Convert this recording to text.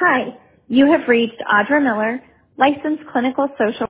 Hi, you have reached Audra Miller, licensed clinical social